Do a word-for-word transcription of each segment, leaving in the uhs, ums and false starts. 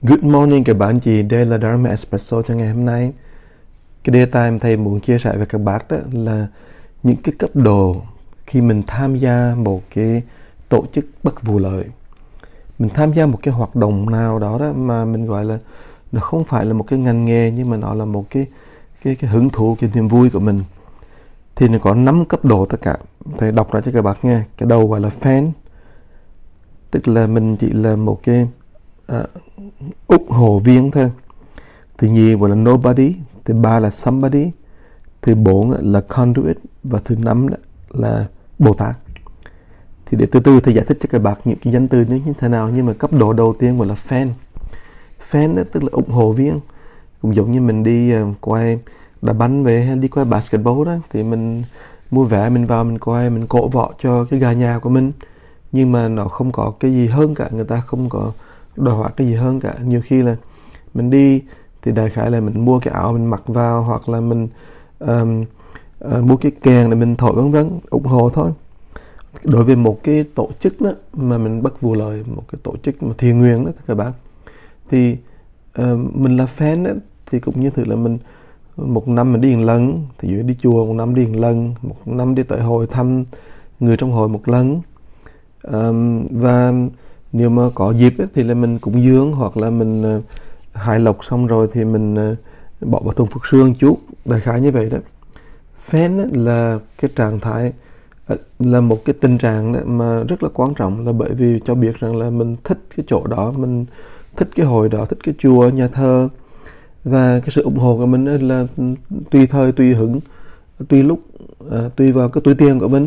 Good morning các bạn chị, đây là Dharma Espresso cho ngày hôm nay. Cái đề tài mà thầy muốn chia sẻ với các bạn đó là những cái cấp độ khi mình tham gia một cái tổ chức bất vụ lợi. Mình tham gia một cái hoạt động nào đó, đó mà mình gọi là nó không phải là một cái ngành nghề, nhưng mà nó là một cái cái cái hứng thú, cái niềm vui của mình. Thì nó có năm cấp độ tất cả. Thầy đọc ra cho các bạn nghe. Cái đầu gọi là fan, tức là mình chỉ là một cái uh, ủng hộ viên thôi. Thứ nhì gọi là nobody, thứ ba là somebody, thứ bốn là conduit và thứ năm là Bồ Tát. Thì để từ từ thầy giải thích cho các bạn những cái danh từ như thế nào. Nhưng mà cấp độ đầu tiên gọi là fan. Fan đó, tức là ủng hộ viên. Cũng giống như mình đi uh, quay đá banh về hay đi quay basketball đó, thì mình mua vé, mình vào, mình quay, mình cổ võ cho cái gà nhà của mình. Nhưng mà nó không có cái gì hơn cả, người ta không có đòi hỏi cái gì hơn cả. Nhiều khi là mình đi thì đại khái là mình mua cái áo mình mặc vào, hoặc là mình um, uh, mua cái kèn để mình thổi vân vân, ủng hộ thôi. Đối với một cái tổ chức đó mà mình bất vụ lợi, một cái tổ chức mà thiện nguyện đó các bạn, thì uh, mình là fan đó, thì cũng như thử là mình một năm mình đi một lần, thì dụ đi chùa một năm đi một lần, một năm đi tới hội thăm người trong hội một lần. Um, và nếu mà có dịp ấy, thì là mình cúng dường, hoặc là mình uh, hái lộc xong rồi thì mình uh, bỏ vào thùng phước sương chút, đại khái như vậy đó. Fan ấy, là cái trạng thái uh, là một cái tình trạng đó mà rất là quan trọng, là bởi vì cho biết rằng là mình thích cái chỗ đó, mình thích cái hội đó, thích cái chùa, nhà thờ, và cái sự ủng hộ của mình là tùy thời, tùy hứng, tùy lúc, uh, tùy vào cái túi tiền của mình.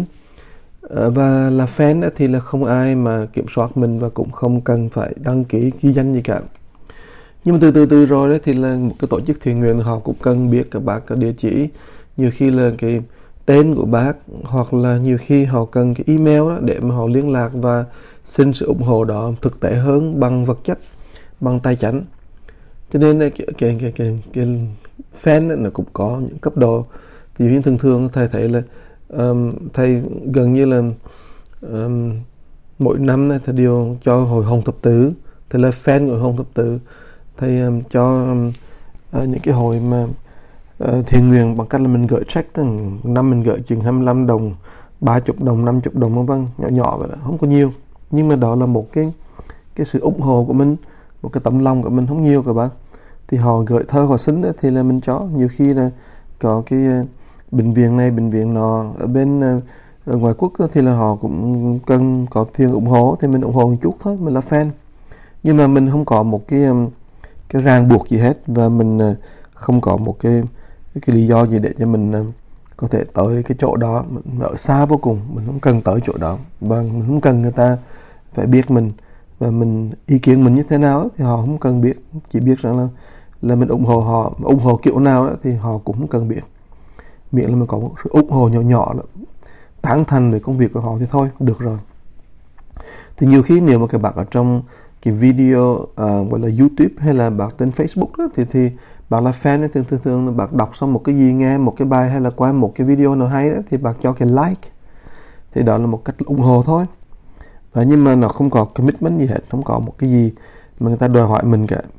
Và là fan thì là không ai mà kiểm soát mình, và cũng không cần phải đăng ký ghi danh gì cả. Nhưng mà từ từ từ rồi đó thì là một cái tổ chức thiện nguyện, họ cũng cần biết các bác cái địa chỉ, nhiều khi là cái tên của bác, hoặc là nhiều khi họ cần cái email đó để mà họ liên lạc và xin sự ủng hộ đó thực tế hơn, bằng vật chất, bằng tài chánh. Cho nên cái cái cái cái, cái fan đó, nó cũng có những cấp độ. Thì như thường thường thầy thấy là Um, thầy gần như là um, mỗi năm này thầy đều cho hội Hồng Thập Tử, thầy là fan của hội Hồng Thập Tử. Thầy um, cho um, uh, những cái hội mà uh, thiện nguyện bằng cách là mình gửi check, năm mình gửi chừng hai mươi lăm đồng, ba mươi đồng, năm mươi đồng vân vân, nhỏ nhỏ vậy đó, không có nhiều. Nhưng mà đó là một cái cái sự ủng hộ của mình, một cái tấm lòng của mình, không nhiều các bạn. Thì họ gửi thơ, họ xin đó, thì là mình cho. Nhiều khi là có cái uh, bệnh viện này, bệnh viện nọ ở bên uh, ở ngoài quốc thì là họ cũng cần có tiền ủng hộ, thì mình ủng hộ một chút thôi, mình là fan. Nhưng mà mình không có một cái um, cái ràng buộc gì hết, và mình uh, không có một cái cái lý do gì để cho mình uh, có thể tới cái chỗ đó. Mình ở xa vô cùng, mình không cần tới chỗ đó, và mình không cần người ta phải biết mình, và mình ý kiến mình như thế nào thì họ không cần biết. Chỉ biết rằng là là mình ủng hộ họ, ủng hộ kiểu nào đó thì họ cũng không cần biết, miễn là mình có một sự ủng hộ nhỏ nhỏ đó, tán thành về công việc của họ thì thôi, được rồi. Thì nhiều khi nếu mà các bạn ở trong cái video uh, gọi là YouTube hay là bạn trên Facebook đó, thì thì bạn là fan ấy, thường thường thường bạn đọc xong một cái gì, nghe một cái bài hay là qua một cái video nào hay đó, thì bạn cho cái like, thì đó là một cách ủng hộ thôi. Và nhưng mà nó không có commitment gì hết, không có một cái gì mà người ta đòi hỏi mình cả.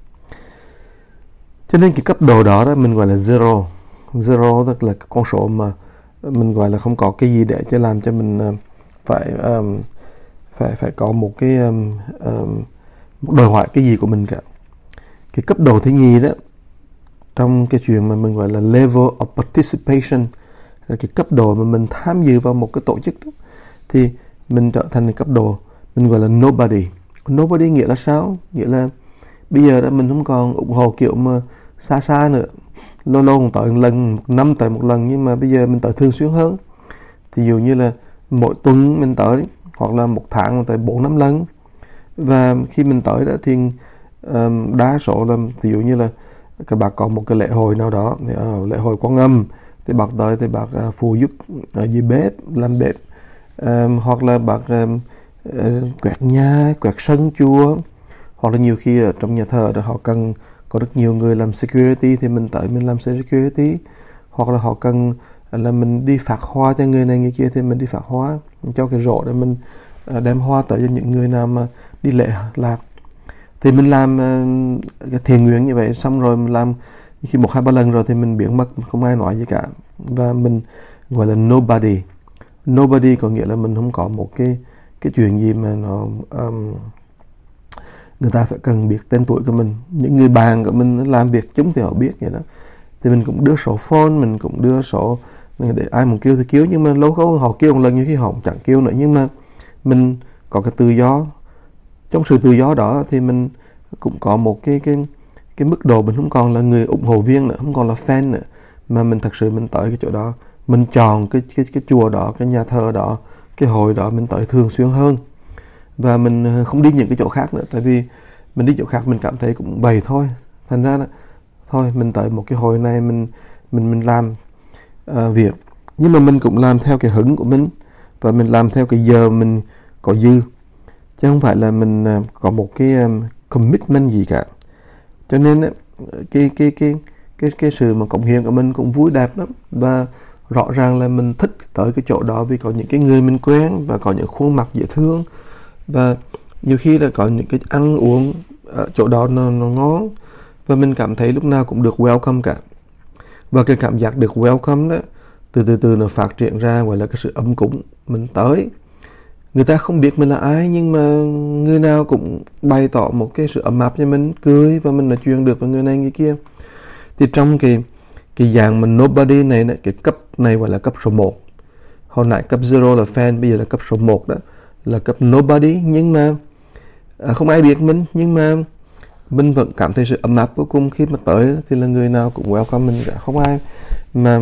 Cho nên cái cấp độ đó, đó mình gọi là zero. Zero tức là cái con số mà mình gọi là không có cái gì để cho làm cho mình phải um, phải phải có một cái um, um, đòi hỏi cái gì của mình cả. Cái cấp độ thứ nhì đó, trong cái chuyện mà mình gọi là level of participation, là cái cấp độ mà mình tham dự vào một cái tổ chức đó, thì mình trở thành cái cấp độ mình gọi là nobody. Nobody nghĩa là sao? Nghĩa là bây giờ đó mình không còn ủng hộ kiểu mà xa xa nữa, lâu lâu tới một lần, một năm tới một lần, nhưng mà bây giờ mình tới thường xuyên hơn. Thì dụ như là mỗi tuần mình tới, hoặc là một tháng mình tới bốn năm lần. Và khi mình tới đó thì um, đa số là ví dụ như là các bạn có một cái lễ hội nào đó, thì, uh, lễ hội Quan Âm, thì bạn tới thì bạn uh, phụ giúp ở dưới bếp, làm bếp, um, hoặc là bạn um, uh, quét nhà, quét sân chùa, hoặc là nhiều khi ở trong nhà thờ đó họ cần có rất nhiều người làm security, thì mình tới mình làm security. Hoặc là họ cần là mình đi phát hoa cho người này người kia, thì mình đi phát hoa, mình cho cái rổ để mình đem hoa tới cho những người nào mà đi lễ lạc. Thì mình làm uh, cái thiện nguyện như vậy, xong rồi mình làm khi một hai ba lần rồi thì mình biến mất, không ai nói gì cả, và mình gọi là nobody. Nobody có nghĩa là mình không có một cái cái chuyện gì mà nó um, người ta phải cần biết tên tuổi của mình. Những người bạn của mình làm việc chúng thì họ biết vậy đó, thì mình cũng đưa số phone, mình cũng đưa số để ai muốn kêu thì kêu, nhưng mà lâu lâu họ kêu một lần, như khi họ chẳng kêu nữa. Nhưng mà mình có cái tự do, trong sự tự do đó thì mình cũng có một cái cái cái mức độ mình không còn là người ủng hộ viên nữa, không còn là fan nữa, mà mình thật sự mình tới cái chỗ đó, mình chọn cái cái cái chùa đó, cái nhà thờ đó, cái hội đó mình tới thường xuyên hơn, và mình không đi những cái chỗ khác nữa. Tại vì mình đi chỗ khác mình cảm thấy cũng bầy thôi, thành ra là thôi mình tới một cái hội này mình mình mình làm uh, việc, nhưng mà mình cũng làm theo cái hứng của mình, và mình làm theo cái giờ mình có dư, chứ không phải là mình uh, có một cái um, commitment gì cả. Cho nên uh, cái cái cái cái cái sự mà cống hiến của mình cũng vui đẹp lắm, và rõ ràng là mình thích tới cái chỗ đó vì có những cái người mình quen, và có những khuôn mặt dễ thương, và nhiều khi là có những cái ăn uống ở chỗ đó nó, nó ngon, và mình cảm thấy lúc nào cũng được welcome cả. Và cái cảm giác được welcome đó từ từ từ nó phát triển ra gọi là cái sự ấm cúng. Mình tới, người ta không biết mình là ai, nhưng mà người nào cũng bày tỏ một cái sự ấm áp cho mình, cười, và mình nói chuyện được với người này người kia. Thì trong cái cái dạng mà nobody này, này cái cấp này gọi là cấp số một. Hồi nãy cấp zero là fan, bây giờ là cấp số một đó là cấp nobody. Nhưng mà à, không ai biết mình, nhưng mà mình vẫn cảm thấy sự ấm áp vô cùng. Khi mà tới thì là người nào cũng welcome mình cả, không ai mà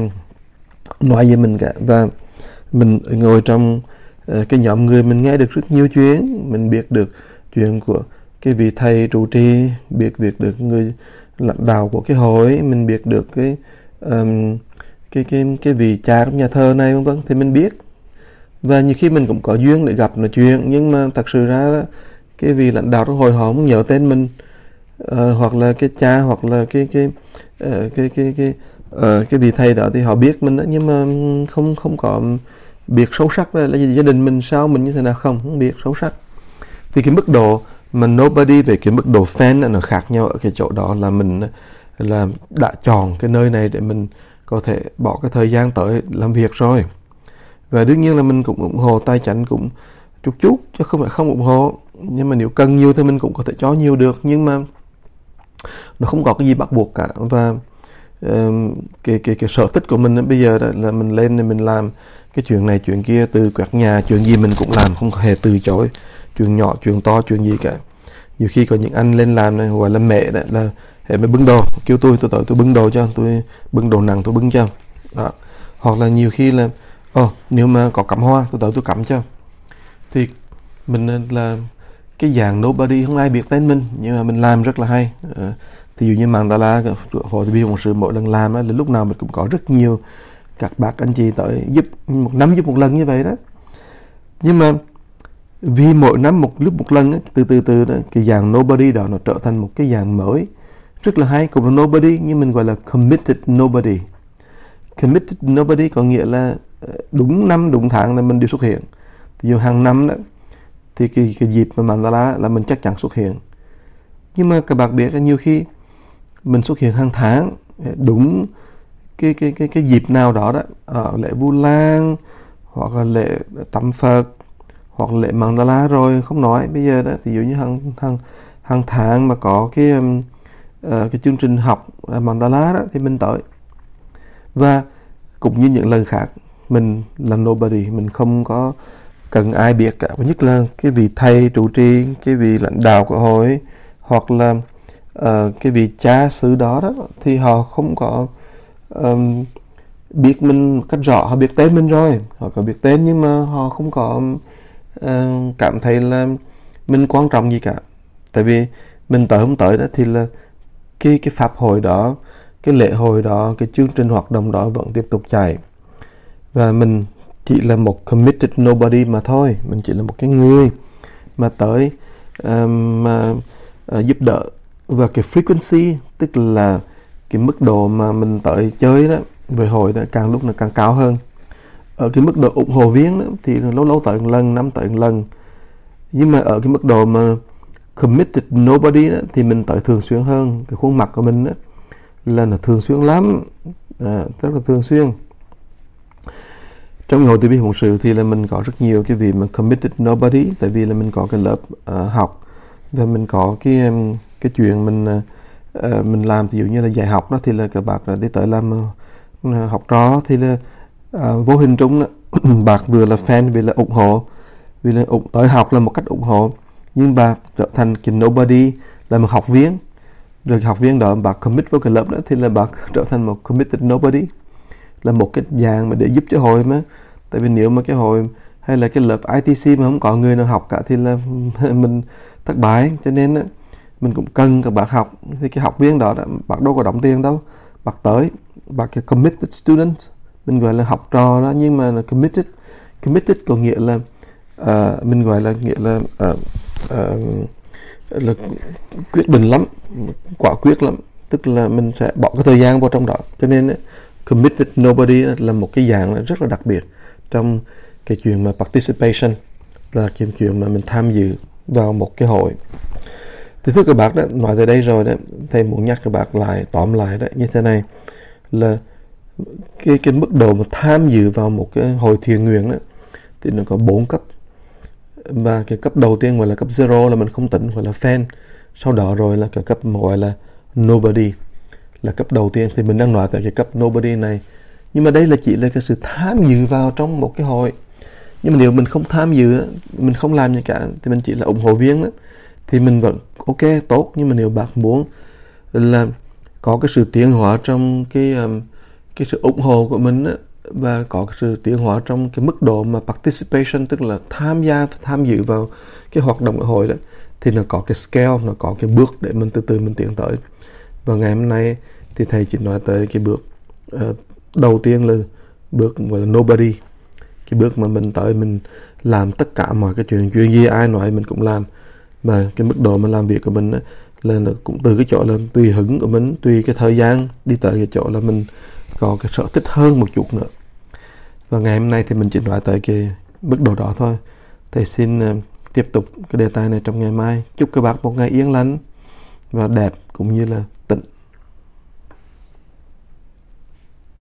nói về mình cả. Và mình ngồi trong uh, cái nhóm người, mình nghe được rất nhiều chuyện, mình biết được chuyện của cái vị thầy trụ trì, biết biết được người lãnh đạo của cái hội, mình biết được cái um, cái cái cái vị cha trong nhà thờ này, vân vân, thì mình biết. Và nhiều khi mình cũng có duyên để gặp nói chuyện, nhưng mà thật sự ra đó, cái vị lãnh đạo trong hội họ không nhớ tên mình, uh, hoặc là cái cha, hoặc là cái cái uh, cái cái cái uh, cái vị thầy đó thì họ biết mình đó, nhưng mà không không có biết sâu sắc là, là gia đình mình sao, mình như thế nào, không không biết sâu sắc. Thì cái mức độ mà nobody về cái mức độ fan nó khác nhau ở cái chỗ đó là mình là đã chọn cái nơi này để mình có thể bỏ cái thời gian tới làm việc rồi. Và đương nhiên là mình cũng ủng hộ tài chánh cũng chút chút, chứ không phải không ủng hộ. Nhưng mà nếu cần nhiều thì mình cũng có thể cho nhiều được, nhưng mà nó không có cái gì bắt buộc cả. Và uh, cái, cái, cái sở thích của mình bây giờ đó là mình lên để mình làm cái chuyện này chuyện kia, từ quét nhà, chuyện gì mình cũng làm, không hề từ chối, chuyện nhỏ chuyện to chuyện gì cả. Nhiều khi có những anh lên làm này gọi là mẹ đó, là hệ mới bưng đồ, kêu tôi tôi tới tôi bưng đồ cho, tôi bưng đồ nặng tôi bưng cho đó. Hoặc là nhiều khi là ồ, oh, nếu mà có cắm hoa tôi tới tôi cắm cho. Thì mình là cái dạng nobody, không ai biết tên mình, nhưng mà mình làm rất là hay. À, thì dụ như Mandala hội viên một sự mỗi lần làm á, là lúc nào mình cũng có rất nhiều các bác anh chị tới giúp, một năm giúp một lần như vậy đó. Nhưng mà vì mỗi năm một lúc một lần á, từ từ từ đó, cái dạng nobody đó nó trở thành một cái dạng mới rất là hay, cũng là nobody, nhưng mình gọi là committed nobody. Committed nobody có nghĩa là đúng năm đúng tháng là mình đều xuất hiện. Ví dụ hàng năm đó thì cái, cái dịp mà Mandala là mình chắc chắn xuất hiện. Nhưng mà các bạn biết là nhiều khi mình xuất hiện hàng tháng, đúng cái cái cái cái dịp nào đó đó, ở lễ Vu Lan hoặc là lễ tắm Phật hoặc lễ Mandala rồi không nói. Bây giờ đó thì ví dụ như hàng hàng hàng tháng mà có cái um, uh, cái chương trình học uh, Mandala đó thì mình tới. Và cũng như những lần khác, mình là nobody, mình không có cần ai biết cả. Và nhất là cái vị thầy trụ trì, cái vị lãnh đạo của hội, hoặc là uh, cái vị cha xứ đó đó, thì họ không có um, biết mình cách rõ. Họ biết tên mình rồi, họ có biết tên, nhưng mà họ không có uh, cảm thấy là mình quan trọng gì cả. Tại vì mình tới không tới đó thì là cái cái pháp hội đó, cái lễ hội đó, cái chương trình hoạt động đó vẫn tiếp tục chạy. Và mình chỉ là một committed nobody mà thôi. Mình chỉ là một cái người mà tới uh, mà uh, giúp đỡ. Và cái frequency, tức là cái mức độ mà mình tới chơi đó về hội đó càng lúc nó càng cao hơn. Ở cái mức độ ủng hộ viên đó, thì lâu lâu tới một lần, năm tới một lần. Nhưng mà ở cái mức độ mà committed nobody đó, thì mình tới thường xuyên hơn. Cái khuôn mặt của mình đó, là nó thường xuyên lắm, à, rất là thường xuyên. Trong hội từ bi phụng sự thì là mình có rất nhiều cái vị mà committed nobody, tại vì là mình có cái lớp uh, học và mình có cái um, cái chuyện mình uh, mình làm, ví dụ như là dạy học đó, thì là các bạn đi tới làm uh, học trò thì là uh, vô hình trung đó, bạn vừa là fan vì là ủng hộ, vì là ủng, tới học là một cách ủng hộ, nhưng bạn trở thành cái nobody là một học viên, rồi học viên đó bạn commit vào cái lớp đó thì là bạn trở thành một committed nobody, là một cái dạng mà để giúp cho hội mà. Tại vì nếu mà cái hội hay là cái lớp i tê xê mà không có người nào học cả thì là mình thất bại. Cho nên mình cũng cần các bạn học. Thì cái học viên đó, đó bạn đâu có đóng tiền đâu, bạn tới bạn cái committed student, mình gọi là học trò đó, nhưng mà là committed. Committed có nghĩa là uh, mình gọi là nghĩa là uh, uh, là quyết định lắm, quả quyết lắm, tức là mình sẽ bỏ cái thời gian vào trong đó. Cho nên committed nobody là một cái dạng rất là đặc biệt trong cái chuyện mà participation, là cái chuyện mà mình tham dự vào một cái hội. Thì thưa các bạn đó, nói tới đây rồi đó, thầy muốn nhắc các bạn lại, tóm lại đó như thế này, là cái cái mức độ mà tham dự vào một cái hội thiện nguyện đó thì nó có bốn cấp. Và cái cấp đầu tiên gọi là cấp zero, là mình không tính, gọi là fan. Sau đó rồi là cái cấp gọi là nobody, là cấp đầu tiên. Thì mình đang nói tới cái cấp nobody này, nhưng mà đây là chỉ là cái sự tham dự vào trong một cái hội. Nhưng mà nếu mình không tham dự, mình không làm gì cả, thì mình chỉ là ủng hộ viên đó, thì mình vẫn ok, tốt. Nhưng mà nếu bạn muốn là có cái sự tiến hóa trong cái cái sự ủng hộ của mình đó, và có cái sự tiến hóa trong cái mức độ mà participation, tức là tham gia, tham dự vào cái hoạt động của hội đó, thì nó có cái scale, nó có cái bước để mình từ từ mình tiến tới. Và ngày hôm nay thì thầy chỉ nói tới cái bước uh, đầu tiên là bước gọi là nobody, cái bước mà mình tới mình làm tất cả mọi cái chuyện chuyện gì ai nói mình cũng làm. Mà cái mức độ mà làm việc của mình đó, là nó cũng từ cái chỗ là tùy hứng của mình, tùy cái thời gian, đi tới cái chỗ là mình có cái sở thích hơn một chút nữa. Và ngày hôm nay thì mình chỉ nói tới cái mức độ đó thôi. Thầy xin uh, tiếp tục cái đề tài này trong ngày mai. Chúc các bạn một ngày yên lành và đẹp cũng như là tịnh.